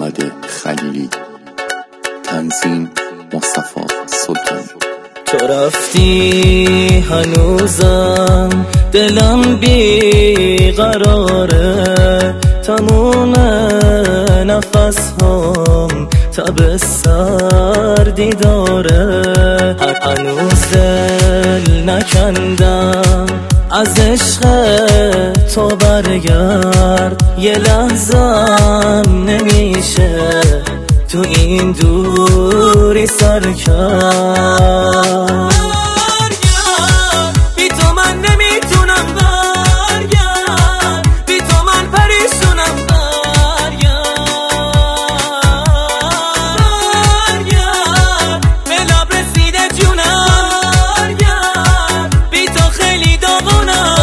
محمد خلیلی. تنظیم مصطفی سلطانی. تو رفتی هنوزم دلم بیقراره، تموم نفس هم تب سردی داره. هنوز دل نکندم از عشق تو برگرد، یه لحظم نمیشه تو این دوری سر کرد. بی تو من نمیتونم برگرد، بی تو من پریشونم برگرد، به لب رسیده جونم برگرد، بی تو خیلی داغونم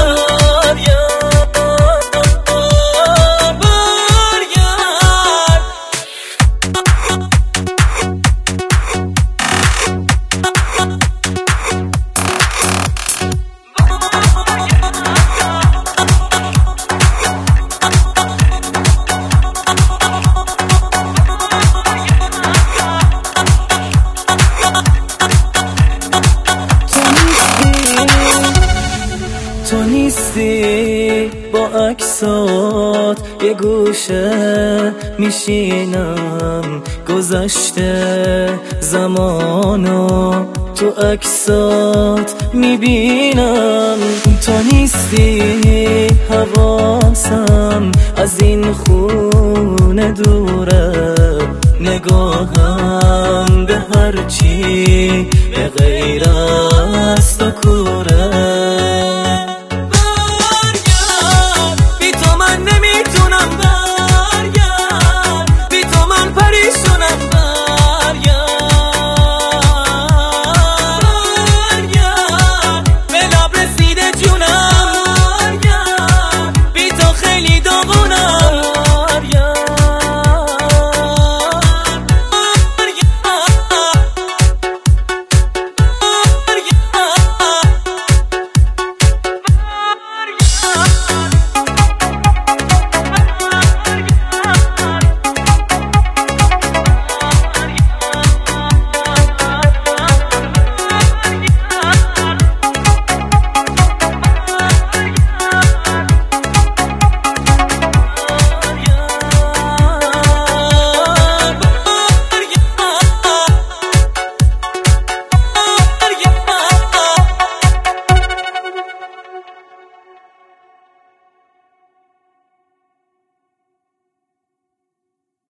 تو نیستی با عکسات یه گوشه میشینم، گذشته زمانو تو عکسات میبینم. تو نیستی حواسم از این خونه دوره، نگاهم به هرچی به غیر از تو کوره.